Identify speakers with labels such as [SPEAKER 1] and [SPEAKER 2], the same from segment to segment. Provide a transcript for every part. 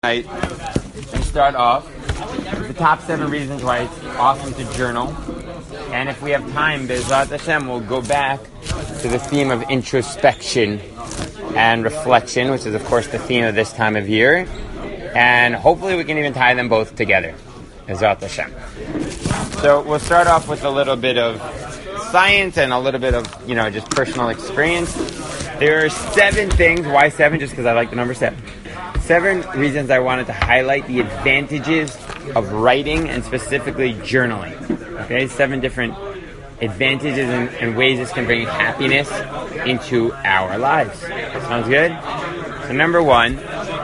[SPEAKER 1] Tonight, we start off with the top 7 reasons why it's awesome to journal. And if we have time, Be'ezrat Hashem, we'll go back to the theme of introspection and reflection, which is, of course, the theme of this time of year. And hopefully we can even tie them both together. Be'ezrat Hashem. So we'll start off with a little bit of science and a little bit of, just personal experience. There are 7 things. Why 7? Just because I like the number 7. 7 reasons I wanted to highlight the advantages of writing and specifically journaling. Okay, 7 different advantages and ways this can bring happiness into our lives. Sounds good? So number 1,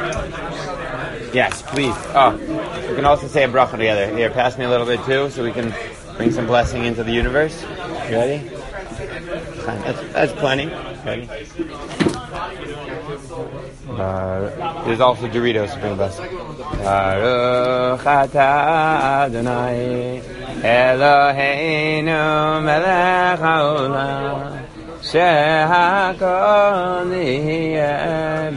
[SPEAKER 1] yes, please. We can also say a bracha together. Here, pass me a little bit too, so we can bring some blessing into the universe. You ready? That's plenty. Ready? There's also Doritos to bring a blessing. Baruch atah Adonai Eloheinu melech haolam shehakol nihiyeh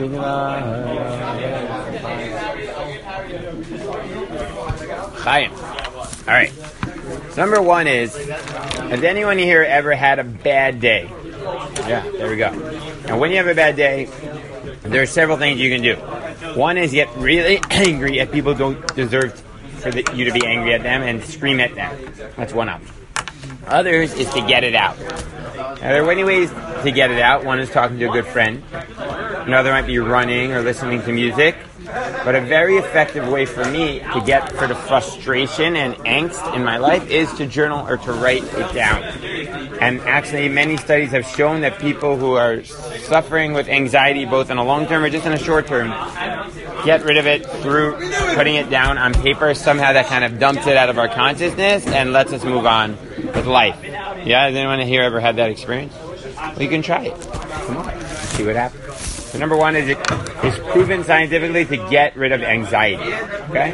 [SPEAKER 1] b'dvaro. Chaim. All right. So number 1 is, has anyone here ever had a bad day? Yeah, there we go. And when you have a bad day, there are several things you can do. One is get really angry at people who don't deserve you to be angry at them and scream at them. That's one option. Others is to get it out. Now, there are many ways to get it out. One is talking to a good friend. Another might be running or listening to music. But a very effective way for me to get for the frustration and angst in my life is to journal or to write it down. And actually, many studies have shown that people who are suffering with anxiety, both in a long term or just in a short term, get rid of it through putting it down on paper. Somehow that kind of dumps it out of our consciousness and lets us move on with life. Yeah, has anyone here ever had that experience? Well, you can try it. Come on, see what happens. So number 1 is it's proven scientifically to get rid of anxiety. Okay?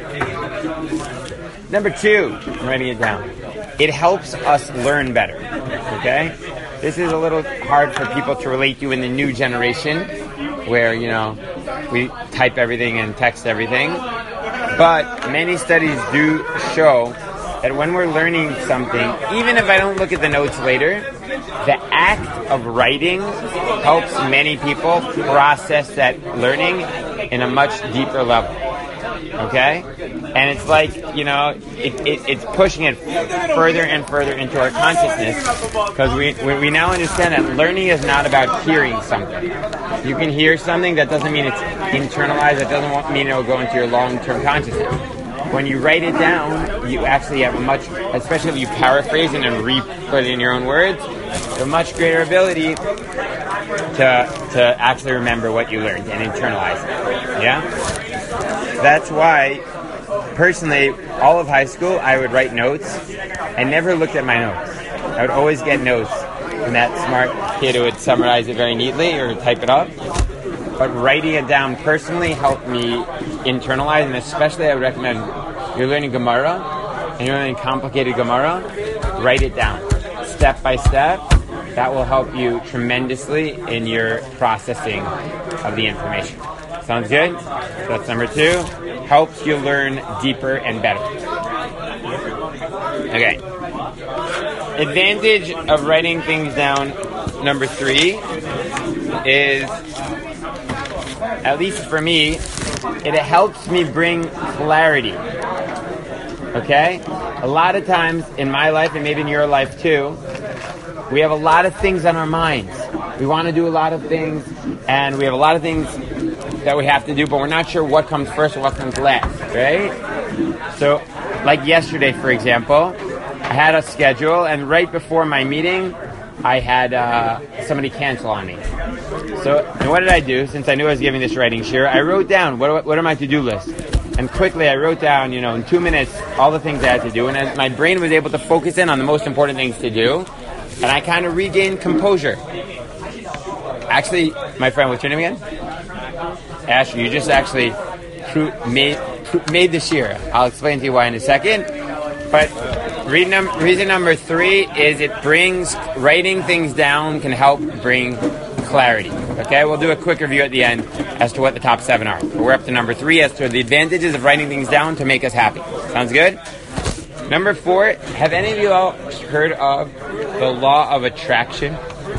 [SPEAKER 1] Number 2, I'm writing it down. It helps us learn better. Okay? This is a little hard for people to relate to in the new generation where, we type everything and text everything. But many studies do show that when we're learning something, even if I don't look at the notes later, the act of writing helps many people process that learning in a much deeper level. Okay? And it's like, it's pushing it further and further into our consciousness because we now understand that learning is not about hearing something. You can hear something, that doesn't mean it's internalized, that doesn't mean it'll go into your long-term consciousness. When you write it down, you actually have especially if you paraphrase it and re-put it in your own words, a much greater ability to actually remember what you learned and internalize it. Yeah? That's why, personally, all of high school, I would write notes. I never looked at my notes. I would always get notes from that smart kid who would summarize it very neatly or type it up. But writing it down personally helped me internalize, and especially I would recommend you're learning Gemara, and you're learning complicated Gemara, write it down, step by step. That will help you tremendously in your processing of the information. Sounds good? So that's number 2. Helps you learn deeper and better. Okay. Advantage of writing things down, number 3, is, at least for me, it helps me bring clarity. Okay? A lot of times in my life, and maybe in your life too, we have a lot of things on our minds. We want to do a lot of things, and we have a lot of things that we have to do, but we're not sure what comes first or what comes last, right? So, like yesterday, for example, I had a schedule, and right before my meeting, I had somebody cancel on me. So, and what did I do? Since I knew I was giving this writing share, I wrote down what are my to-do list. And quickly I wrote down, in 2 minutes, all the things I had to do. And my brain was able to focus in on the most important things to do. And I kind of regained composure. Actually, my friend, what's your name again? Asher, you just actually made the share. I'll explain to you why in a second. But reason number 3 is writing things down can help bring clarity. Okay, we'll do a quick review at the end as to what the top 7 are. We're up to number 3 as to the advantages of writing things down to make us happy. Sounds good? Number 4, have any of you all heard of the law of attraction?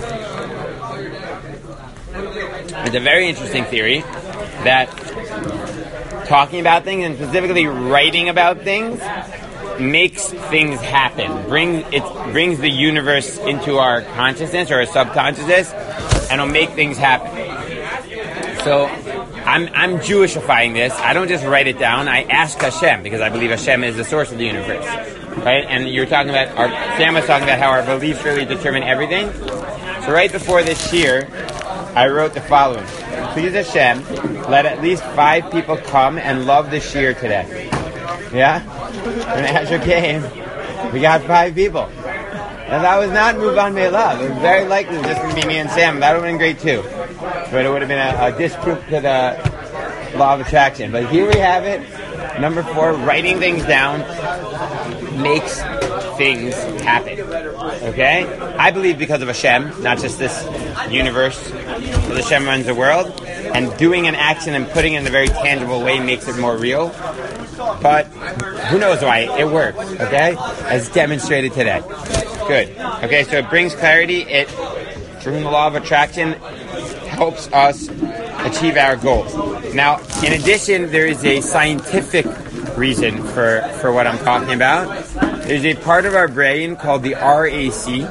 [SPEAKER 1] It's a very interesting theory that talking about things and specifically writing about things makes things happen. It brings the universe into our consciousness or our subconsciousness, and it'll make things happen. So I'm Jewishifying this. I don't just write it down. I ask Hashem because I believe Hashem is the source of the universe, right? And you're talking about Sam was talking about how our beliefs really determine everything. So right before this year, I wrote the following: please Hashem, let at least 5 people come and love the shir today. Yeah? When Asher came, we got 5 people. And that was not Muban Me'elav. It was very likely just going to be me and Sam. That would have been great too. But it would have been a disproof to the law of attraction. But here we have it. Number 4, writing things down makes things happen. Okay? I believe because of Hashem, not just this universe, but Hashem runs the world. And doing an action and putting it in a very tangible way makes it more real. But who knows why? It works, okay? As demonstrated today. Good. Okay, so it brings clarity. It, through the law of attraction, helps us achieve our goals. Now, in addition, there is a scientific reason for what I'm talking about. There's a part of our brain called the RAC.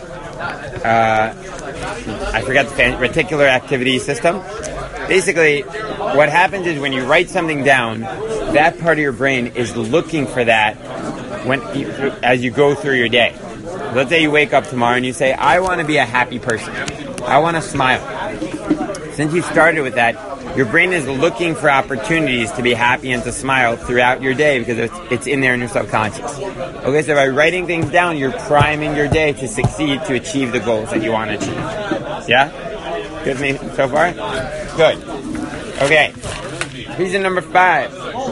[SPEAKER 1] I forgot the reticular activity system. Basically, what happens is when you write something down, that part of your brain is looking for that as you go through your day. Let's say you wake up tomorrow and you say, I want to be a happy person. I want to smile. Since you started with that, your brain is looking for opportunities to be happy and to smile throughout your day because it's in there in your subconscious. Okay, so by writing things down, you're priming your day to succeed, to achieve the goals that you want to achieve. Yeah? Good with me so far? Good. Okay. Reason number 5.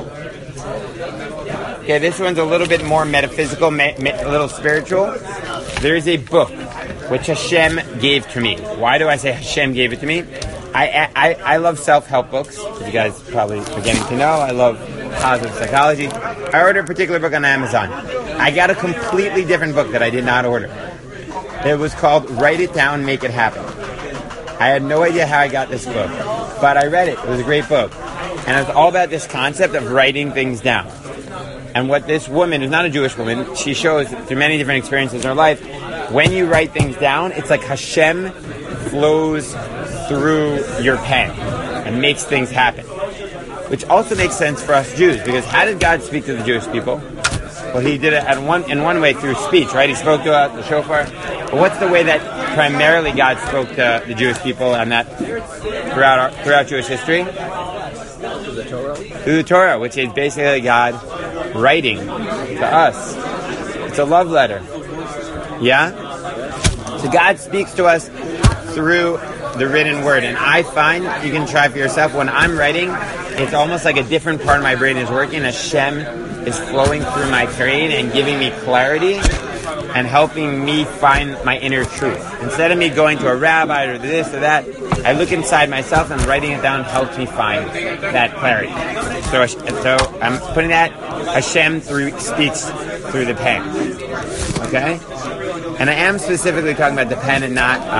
[SPEAKER 1] Okay, this one's a little bit more metaphysical, a little spiritual. There's a book which Hashem gave to me. Why do I say Hashem gave it to me? I love self-help books, as you guys probably are getting to know. I love positive psychology. I ordered a particular book on Amazon. I got a completely different book that I did not order. It was called Write It Down, Make It Happen. I had no idea how I got this book, but I read it. It was a great book. And it's all about this concept of writing things down. And what this woman, who's not a Jewish woman, she shows through many different experiences in her life, when you write things down, it's like Hashem flows through your pen and makes things happen. Which also makes sense for us Jews, because how did God speak to the Jewish people? Well, he did it in one way through speech, right? He spoke to the shofar. But what's the way that primarily God spoke to the Jewish people and that throughout Jewish history? Through the Torah, which is basically God writing to us. It's a love letter. Yeah? So God speaks to us through the written word. And I find, you can try for yourself, when I'm writing, it's almost like a different part of my brain is working. Hashem is flowing through my brain and giving me clarity and helping me find my inner truth. Instead of me going to a rabbi or this or that, I look inside myself, and writing it down helps me find that clarity. So I'm putting that, Hashem speaks through the pen. Okay? And I am specifically talking about the pen and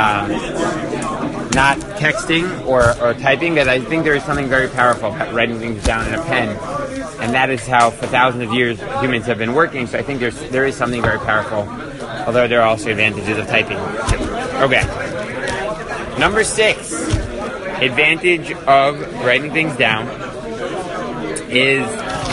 [SPEAKER 1] not texting or typing, because I think there is something very powerful about writing things down in a pen. And that is how, for thousands of years, humans have been working. So I think there is something very powerful, although there are also advantages of typing. Okay. Number 6, advantage of writing things down is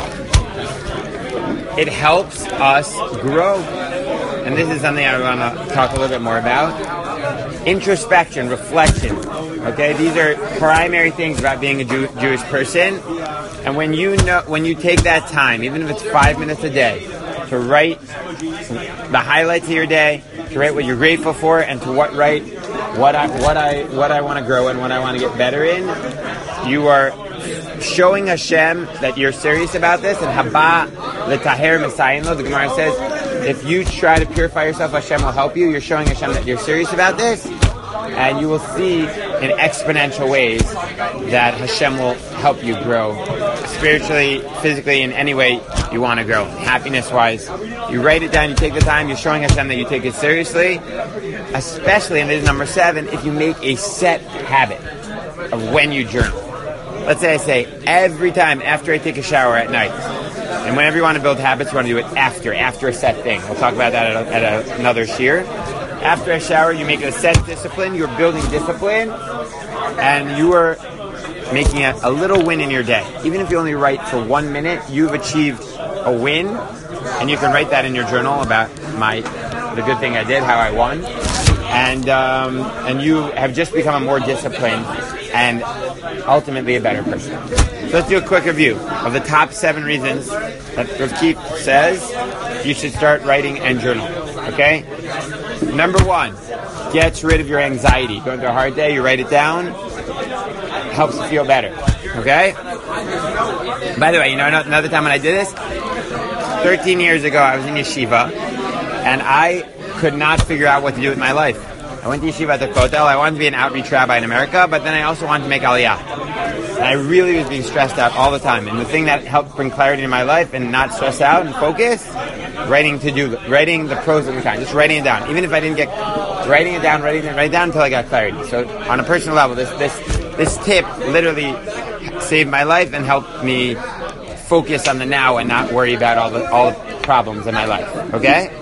[SPEAKER 1] it helps us grow. And this is something I want to talk a little bit more about. Introspection, reflection. Okay, these are primary things about being a Jewish person. And when you take that time, even if it's 5 minutes a day, to write the highlights of your day, to write what you're grateful for, and to write what I want to grow and what I want to get better in, you are showing Hashem that you're serious about this. And haba l'taher misayinlo, the Gemara says, if you try to purify yourself, Hashem will help you. You're showing Hashem that you're serious about this. and you will see in exponential ways that Hashem will help you grow spiritually, physically, in any way you want to grow. Happiness-wise, you write it down, you take the time, you're showing Hashem that you take it seriously, especially, and this is number 7, if you make a set habit of when you journal. Let's say I say, every time after I take a shower at night, and whenever you want to build habits, you want to do it after a set thing. We'll talk about that at another shiur. After a shower, you make a set discipline, you're building discipline, and you are making a little win in your day. Even if you only write for 1 minute, you've achieved a win, and you can write that in your journal about the good thing I did, how I won, and you have just become a more disciplined and ultimately a better person. So let's do a quick review of the top 7 reasons that Rav Keith says you should start writing and journal. Okay? Number 1, gets rid of your anxiety. Going through a hard day, you write it down, helps you feel better. Okay? By the way, another time when I did this, 13 years ago, I was in yeshiva, and I could not figure out what to do with my life. I went to yeshiva at the Kotel. I wanted to be an outreach rabbi in America, but then I also wanted to make aliyah. And I really was being stressed out all the time. And the thing that helped bring clarity in my life and not stress out and focus, writing the pros and the cons, just writing it down. Even if I didn't get writing it down until I got clarity. So on a personal level, this tip literally saved my life and helped me focus on the now and not worry about all the problems in my life. Okay?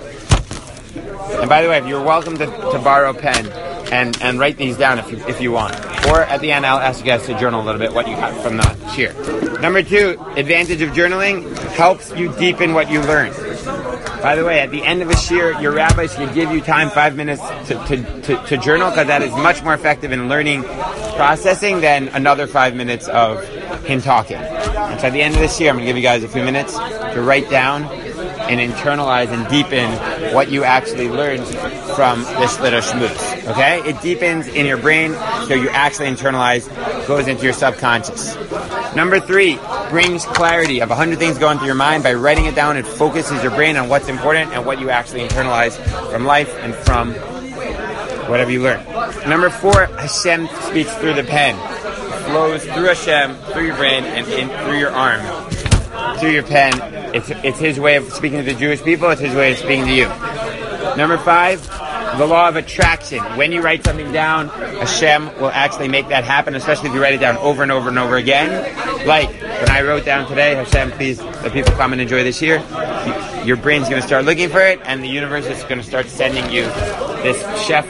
[SPEAKER 1] And by the way, you're welcome to borrow a pen and write these down if you want. Or at the end, I'll ask you guys to journal a little bit what you got from the shiur. Number 2, advantage of journaling, helps you deepen what you learn. By the way, at the end of a shiur, your rabbis can give you time, 5 minutes to journal, because that is much more effective in learning processing than another 5 minutes of him talking. And so at the end of this year, I'm going to give you guys a few minutes to write down and internalize and deepen what you actually learned from this little schmooze. Okay? It deepens in your brain, so you actually internalize, goes into your subconscious. Number 3, brings clarity of 100 things going through your mind. By writing it down, it focuses your brain on what's important and what you actually internalize from life and from whatever you learn. Number 4, Hashem speaks through the pen. It flows through Hashem, through your brain, and through your arm, through your pen. It's his way of speaking to the Jewish people. It's his way of speaking to you. Number 5, the law of attraction. When you write something down, Hashem will actually make that happen, especially if you write it down over and over and over again. Like when I wrote down today, Hashem, please let people come and enjoy this year. Your brain's going to start looking for it, and the universe is going to start sending you this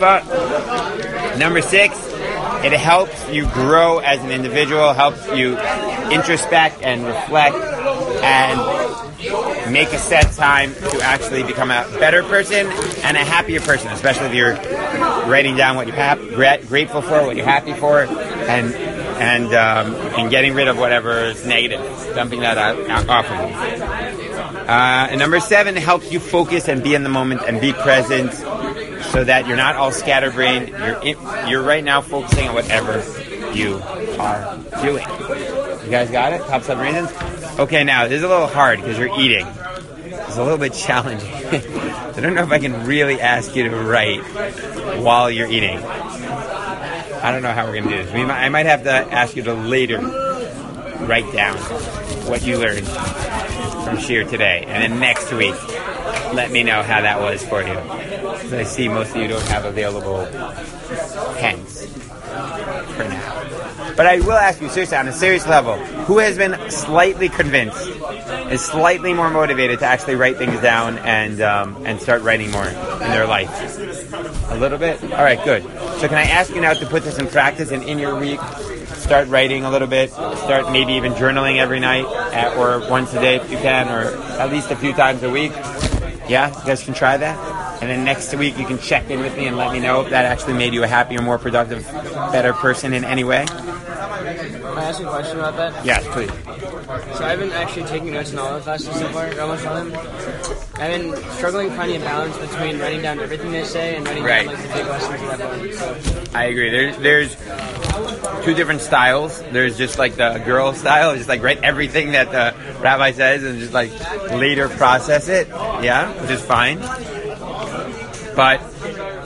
[SPEAKER 1] shefa. Number 6, it helps you grow as an individual, helps you introspect and reflect and make a set time to actually become a better person and a happier person, especially if you're writing down what you're grateful for, what you're happy for, and getting rid of whatever is negative, dumping that off of you. And number 7, it helps you focus and be in the moment and be present, so that you're not all scatterbrained. You're right now focusing on whatever you are doing. You guys got it? Top 7 reasons? Okay, now, this is a little hard because you're eating. It's a little bit challenging. I don't know if I can really ask you to write while you're eating. I don't know how we're going to do this. I might have to ask you to later write down what you learned from shiur today. And then next week, let me know how that was for you. Because I see most of you don't have available pens for now. But I will ask you, seriously, on a serious level, who has been slightly convinced, is slightly more motivated to actually write things down and start writing more in their life? A little bit? All right, good. So can I ask you now to put this in practice and in your week, start writing a little bit, start maybe even journaling every night or once a day if you can, or at least a few times a week? Yeah? You guys can try that? And then next week you can check in with me and let me know if that actually made you a happier, more productive, better person in any way.
[SPEAKER 2] Can I ask you a question about that?
[SPEAKER 1] Yes, please.
[SPEAKER 2] So I've been actually taking notes in all the classes so far, almost all of them. I've been struggling finding a balance between writing down everything they say and writing down like the big lessons of that book. So.
[SPEAKER 1] I agree. There's 2 different styles. There's just like the girl style, just like write everything that the rabbi says and just like later process it, yeah, which is fine. But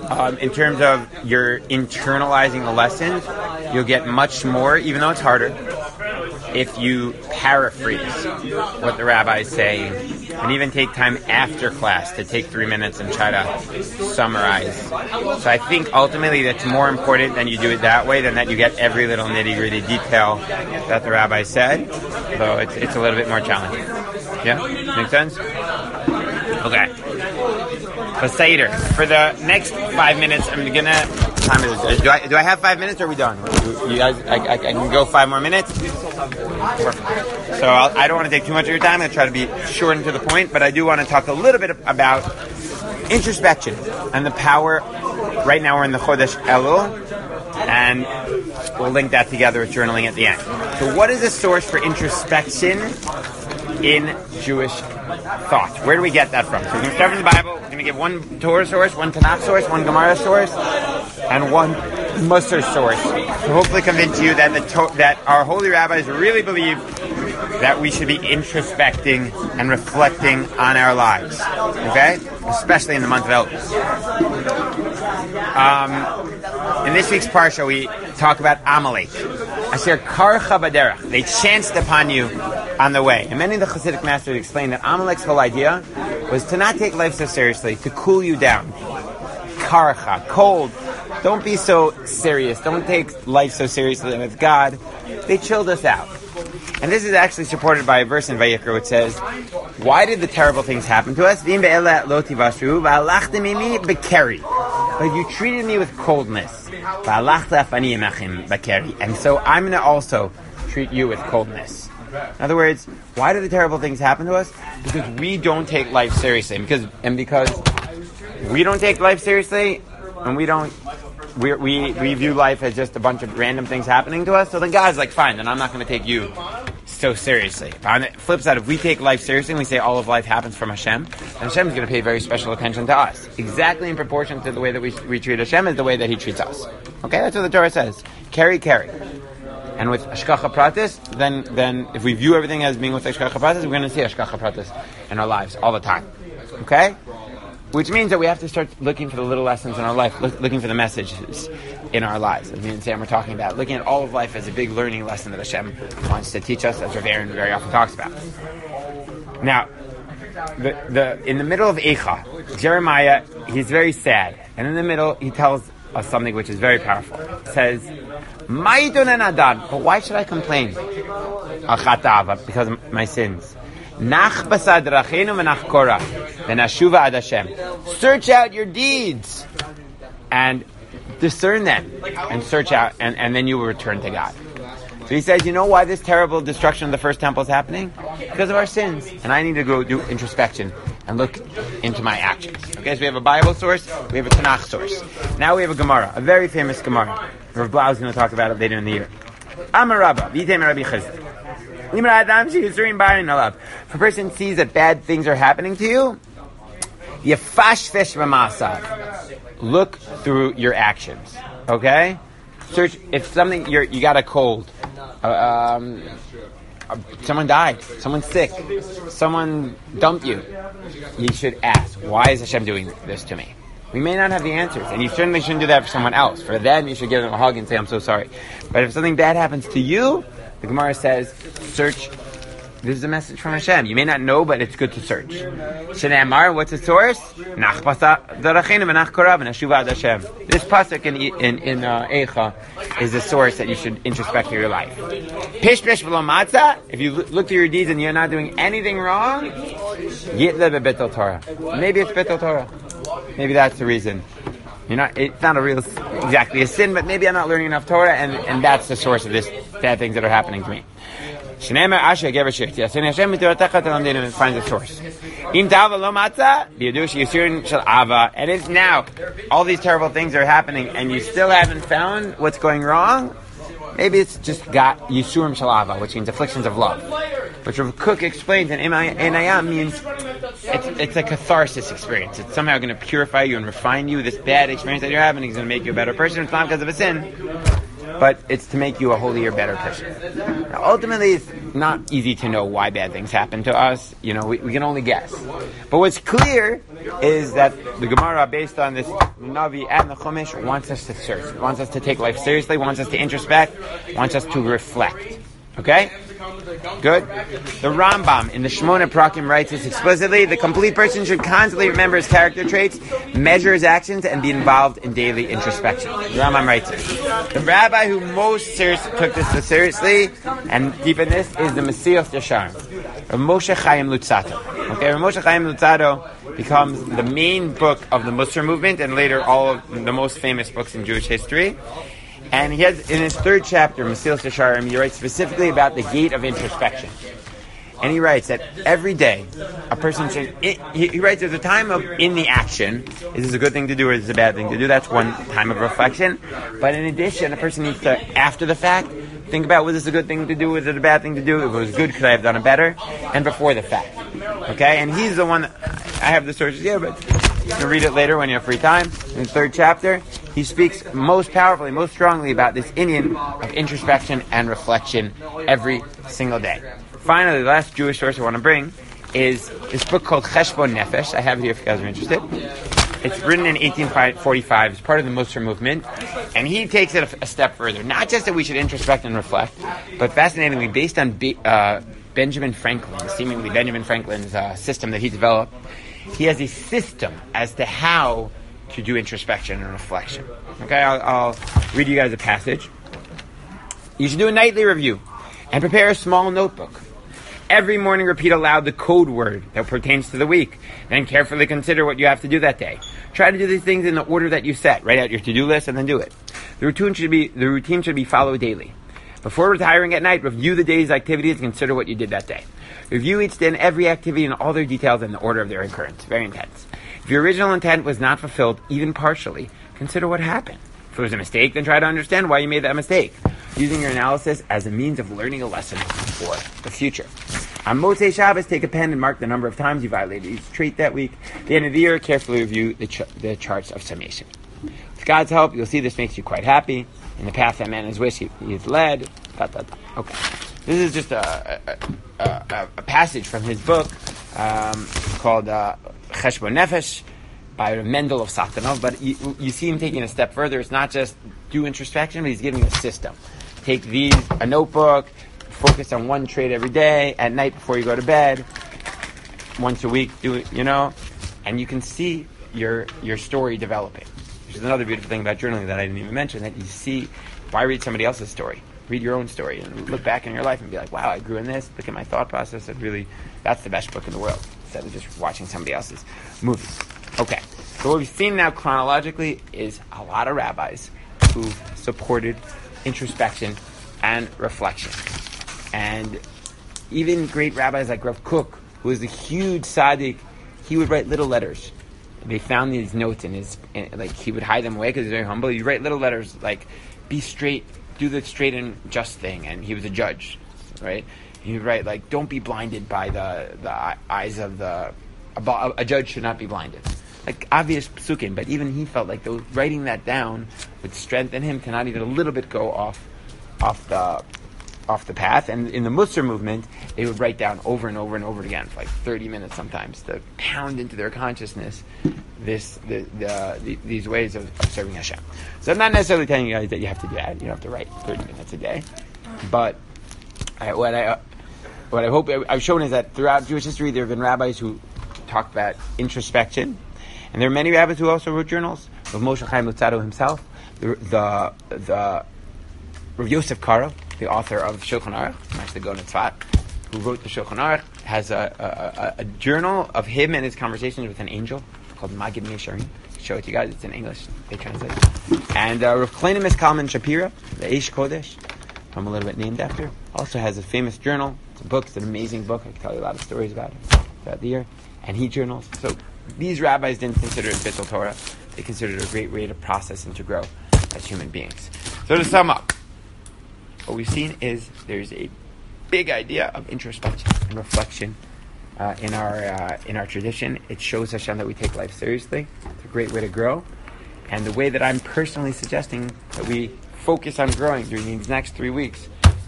[SPEAKER 1] in terms of your internalizing the lessons, you'll get much more, even though it's harder, if you paraphrase what the rabbis say, and even take time after class to take 3 minutes and try to summarize. So I think ultimately that's more important than you do it that way, than that you get every little nitty-gritty detail that the rabbi said, though it's a little bit more challenging. Yeah? Make sense? Okay. Seder. For the next 5 minutes, I'm gonna. Time is do I have 5 minutes? Or are we done? You guys, I can go 5 more minutes. Perfect. So I don't want to take too much of your time. I'm gonna try to be short and to the point, but I do want to talk a little bit about introspection and the power. Right now we're in the Chodesh Elul, and we'll link that together with journaling at the end. So, what is a source for introspection in Jewish thought? Where do we get that from? So we're going to start from the Bible. We're going to give one Torah source, one Tanakh source, one Gemara source, and one Musar source to hopefully convince you that that our holy rabbis really believe that we should be introspecting and reflecting on our lives. Okay? Especially in the month of Elul. In this week's Parsha, we talk about Amalek. Asher karcha baderach. They chanced upon you on the way. And many of the Hasidic masters explain that Amalek's whole idea was to not take life so seriously, to cool you down. Karcha, cold. Don't be so serious. Don't take life so seriously with God. They chilled us out. And this is actually supported by a verse in Vayikra which says, why did the terrible things happen to us? But you treated me with coldness. And so I'm going to also treat you with coldness. In other words, why do the terrible things happen to us? Because we don't take life seriously. Because we don't take life seriously, and we view life as just a bunch of random things happening to us. So then God's like, fine, then I'm not going to take you so seriously. But on the flip side, if we take life seriously and we say all of life happens from Hashem, then Hashem is going to pay very special attention to us. Exactly in proportion to the way that we treat Hashem is the way that He treats us. Okay, that's what the Torah says. Carry. And with Hashgacha Pratis, then if we view everything as being with Hashgacha Pratis, we're going to see Hashgacha Pratis in our lives all the time. Okay? Which means that we have to start looking for the little lessons in our life, looking for the messages in our lives. As me and Sam were talking about, looking at all of life as a big learning lesson that Hashem wants to teach us, as Rav Aaron very often talks about. Now, in the middle of Eicha, Jeremiah, he's very sad. And in the middle, he tells us something which is very powerful. It says, but why should I complain? Because of my sins. Search out your deeds and discern them and search out, and then you will return to God. So he says, you know why this terrible destruction of the first temple is happening? Because of our sins. And I need to go do introspection and look into my actions. Okay, so we have a Bible source, we have a Tanakh source. Now we have a Gemara, a very famous Gemara. Rav Blau is going to talk about it later in the year. Amar Rabba, V'yitem Rabbi Chizda. If a person sees that bad things are happening to you, look through your actions. Okay? Search if something you got a cold, someone died, someone's sick, someone dumped you. You should ask, why is Hashem doing this to me? We may not have the answers, and you certainly shouldn't do that for someone else. For them, you should give them a hug and say, I'm so sorry. But if something bad happens to you, the Gemara says, search. This is a message from Hashem. You may not know, but it's good to search. Shnei Amar, what's the source? This pasuk in Eicha is the source that you should introspect in your life. Pish pish v'lo matzah. If you look through your deeds and you're not doing anything wrong, yitle bebetel Torah. Maybe it's betel Torah. Maybe that's the reason. It's not exactly a sin, but maybe I'm not learning enough Torah, and that's the source of this bad things that are happening to me. Finds the source. And if now all these terrible things are happening and you still haven't found what's going wrong, maybe it's just got Yisurim Shalava, which means afflictions of love. Which Rav Kook explains in Einayam means it's a catharsis experience. It's somehow going to purify you and refine you. This bad experience that you're having is going to make you a better person. It's not because of a sin, but it's to make you a holier, better person. Now, ultimately, not easy to know why bad things happen to us. We can only guess. But what's clear is that the Gemara, based on this Navi and the Chumash, wants us to search, wants us to take life seriously, wants us to introspect, wants us to reflect. Okay? Good. The Rambam in the Shmona Prakim writes this explicitly: the complete person should constantly remember his character traits, measure his actions, and be involved in daily introspection. The Rambam writes this. The rabbi who most took this seriously and deepened this is the Mesilas Yesharim, Rav Moshe Chaim Luzzatto. Okay, Rav Moshe Chaim Luzzatto becomes the main book of the Musar movement, and later all of the most famous books in Jewish history. And he has, in his third chapter, Mesilas Yesharim, he writes specifically about the gate of introspection. And he writes that every day, a person should, he writes there's a time of in the action. Is this a good thing to do or is this a bad thing to do? That's one time of reflection. But in addition, a person needs to, after the fact, think about, was this a good thing to do? Was it a bad thing to do? If it was good, could I have done it better? And before the fact. Okay? And he's the one that, I have the sources here, but you can read it later when you have free time. In the third chapter, he speaks most powerfully, most strongly about this Indian of introspection and reflection every single day. Finally, the last Jewish source I want to bring is this book called Cheshbon Nefesh. I have it here if you guys are interested. It's written in 1845. It's part of the Musar movement. And he takes it a step further. Not just that we should introspect and reflect, but fascinatingly, based on Benjamin Franklin, seemingly Benjamin Franklin's system that he developed, he has a system as to how to do introspection and reflection. Okay, I'll read you guys a passage. You should do a nightly review and prepare a small notebook. Every morning repeat aloud the code word that pertains to the week. Then carefully consider what you have to do that day. Try to do these things in the order that you set. Write out your to-do list and then do it. The routine should be followed daily. Before retiring at night, review the day's activities and consider what you did that day. Review each day and every activity and all their details in the order of their occurrence. Very intense. If your original intent was not fulfilled, even partially, consider what happened. If it was a mistake, then try to understand why you made that mistake, using your analysis as a means of learning a lesson for the future. On Motzei Shabbos, take a pen and mark the number of times you violated each trait that week. At the end of the year, carefully review the charts of summation. With God's help, you'll see this makes you quite happy in the path that man has wished he has led. Okay. This is just a passage from his book called Cheshbon Nefesh by Mendel of Satanov. But you see him taking a step further. It's not just do introspection, but he's giving a system. Take a notebook, focus on one trait every day, at night before you go to bed, once a week, do it, and you can see your story developing. Which is another beautiful thing about journaling that I didn't even mention, that you see, why read somebody else's story? Read your own story and look back in your life and be like, wow, I grew in this. Look at my thought process. That's the best book in the world, instead of just watching somebody else's movies. Okay, so what we've seen now chronologically is a lot of rabbis who've supported introspection and reflection. And even great rabbis like Rav Kook, who was a huge tzaddik, he would write little letters. They found these notes he would hide them away because he's very humble. He'd write little letters like, be straight, do the straight and just thing. And he was a judge, right? He would write like, don't be blinded by the eyes of a judge should not be blinded. Like obvious psukim, but even he felt like writing that down would strengthen him to not even a little bit go off the path. And in the Musar movement, they would write down over and over and over again for like 30 minutes sometimes to pound into their consciousness these ways of serving Hashem. So I'm not necessarily telling you guys that you have to do that. You don't have to write 30 minutes a day. But what I hope I've shown is that throughout Jewish history, there have been rabbis who talked about introspection. And there are many rabbis who also wrote journals. Rav Moshe Chaim Luzzatto himself, the Rav Yosef Karo, the author of Shulchan Aruch, actually Gaon Tzfat, who wrote the Shulchan Aruch, has a journal of him and his conversations with an angel called Magid Mesharim. Show it to you guys. It's in English. They translate. And Rav Kleinimus Kalman Shapira, the Eish Kodesh, I'm a little bit named after, also has a famous journal. It's a book. It's an amazing book. I can tell you a lot of stories about it throughout the year. And he journals. So these rabbis didn't consider it Bittul Torah. They considered it a great way to process and to grow as human beings. So to sum up, what we've seen is there's a big idea of introspection and reflection in our tradition. It shows Hashem that we take life seriously. It's a great way to grow. And the way that I'm personally suggesting that we focus on growing during these next 3 weeks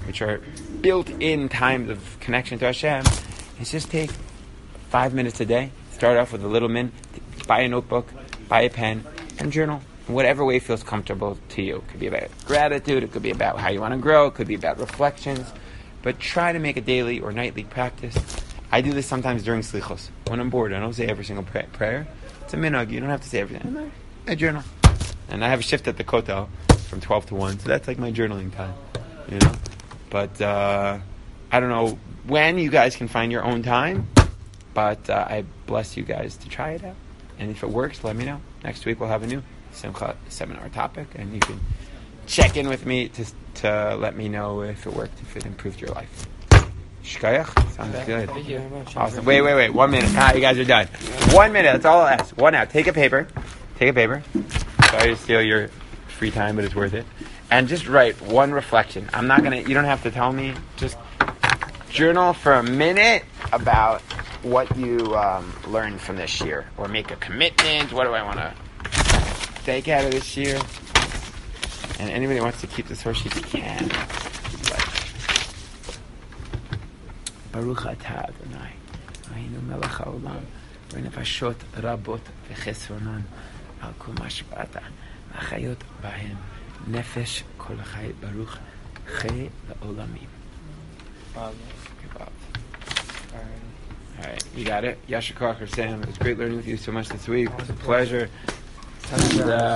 [SPEAKER 1] which are built-in times of connection to Hashem, is just take 5 minutes a day. Start off with a little min. Buy a notebook, buy a pen, and journal. In whatever way feels comfortable to you. It could be about gratitude. It could be about how you want to grow. It could be about reflections. But try to make a daily or nightly practice. I do this sometimes during slichos. When I'm bored, I don't say every single prayer. It's a minhag. You don't have to say everything. I journal. And I have a shift at the kotel from 12 to 1. So that's like my journaling time. You know? But I don't know when you guys can find your own time. But I bless you guys to try it out. And if it works, let me know. Next week we'll have a new Simcha seminar topic. And you can check in with me to let me know if it worked, if it improved your life. Shkayach? Sounds good.
[SPEAKER 2] Thank you very much.
[SPEAKER 1] Awesome. Wait. 1 minute. You guys are done. 1 minute. That's all I'll ask. One out. Take a paper. Sorry to steal your free time, but it's worth it. And just write one reflection. You don't have to tell me. Just journal for a minute about what you learned from this year. Or make a commitment. What do I want to take out of this year? And anybody wants to keep the source sheet can. Baruch atah Adonai, Eloheinu melech haolam, v'nefashot rabot v'chesronan, al kol ma shba'ata, v'chayot b'hem, nefesh kol chai baruch, chai la'olamim. All right, you got it? Yashar Koach, Sam. It was great learning with you so much this week. It was a pleasure.